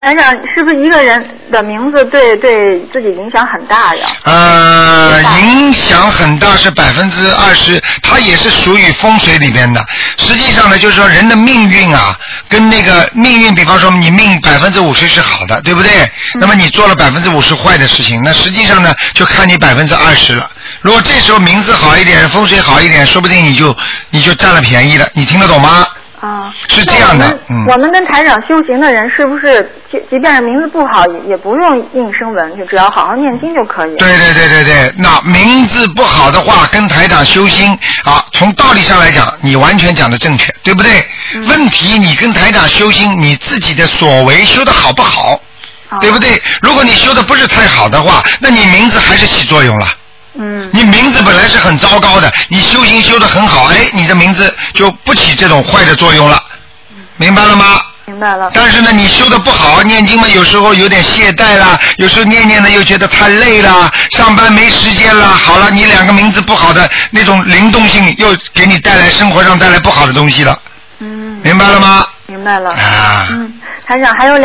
台长，是不是一个人的名字对自己影响很大呀？ 影响很大是20%，它也是属于风水里边的。实际上呢，就是说人的命运啊，跟那个命运，比方说你命50%是好的，对不对？那么你做了50%坏的事情，那实际上呢，就看你20%了。如果这时候名字好一点，风水好一点，说不定你就占了便宜了。你听得懂吗？ 啊， 是这样的， 我们跟台长修行的人，是不是即便是名字不好，也不用应声文，就只要好好念经就可以？ 对，那名字不好的话，跟台长修心啊，从道理上来讲，你完全讲的正确，对不对？问题你跟台长修心，你自己的所为修得好不好，对不对？如果你修的不是太好的话，那你名字还是起作用了。你名字本来是很糟糕的，你修行修得很好，你的名字就不起这种坏的作用了，明白了吗？ 明白了。 但是呢，你修得不好，念经嘛，有时候有点懈怠啦，有时候念的又觉得太累啦，上班没时间啦，好了，你2个名字不好的那种灵动性，又给你生活上带来不好的东西了。明白了吗？ 明白了。 啊。 台长还有